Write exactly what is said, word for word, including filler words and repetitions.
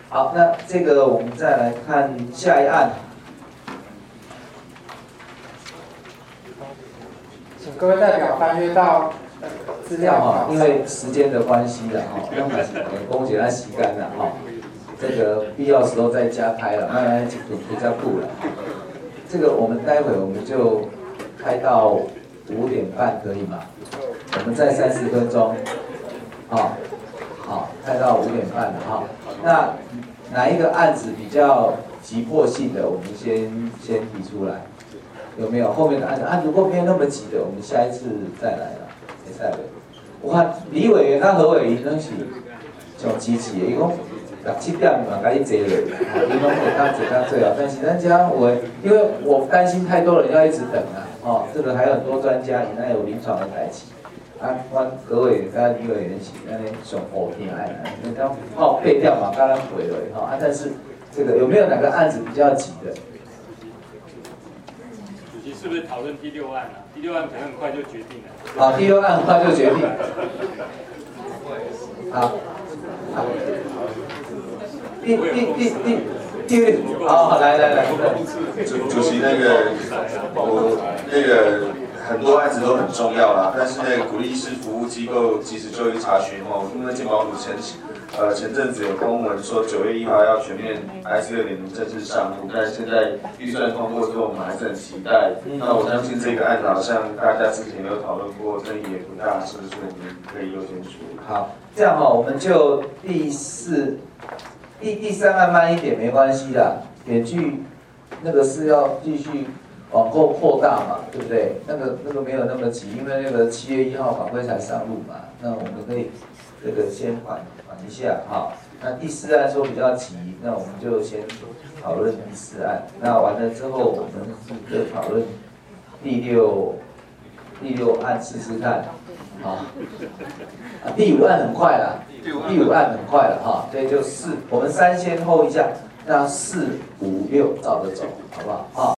好，那这个我们再来看下一案。 请各位代表翻阅到资料哈，因为时间的关系了哈，那公姐她洗干了哈，这个必要时候再加开了，慢慢比较顾了。这个我们待会我们就开到五点半可以吗？我们再三十分钟，好，好，开到五点半了哈。那哪一个案子比较急迫性的，我们先先提出来，有没有？后面的案子啊，如果没有那么急的，我们下一次再来了，会使袂？我看李委员、他何委员拢是上积极的，伊讲六七点嘛，甲你坐落，伊拢会当坐到最好。但是咱家我，因为我担心太多人要一直等啊，哦，这个还有很多专家，你那有临床的代志。啊，阮各位甲李委员是安尼上好听爱来，你讲哦配调嘛，刚刚回了哈啊，但是这个有没有哪个案子比较急的？ 主席是不是讨论第六案啊？第六案可能很快就决定了。 好，第六案很快就决定。好，好。第第第第第，好，来来来， 主主席那个我那个。很多案子都很重要啦，但是那个鼓励式服务机构及时就医查询哦，因为健保署前呃前阵子有公文说九月一号要全面 I C 二点零正式上路，但是现在预算通过之后，我们还是很期待。那我相信这个案子好像大家之前有讨论过，争议也不大，是不是我们可以优先处理？ 好，这样哈、哦，我们就第四、第第三案慢一点没关系啦，远距那个是要继续。往后扩大嘛，对不对？那个那个没有那么急，因为那个七月一号法规才上路嘛。那我们可以这个先缓缓一下哈。那第四案说比较急，那我们就先讨论第四案。那完了之后，我们就讨论第六第六案试试看，好。啊，第五案很快啦，第五案很快了哈。所以就四，我们三先后一下，让四五六照着走，好不好？啊。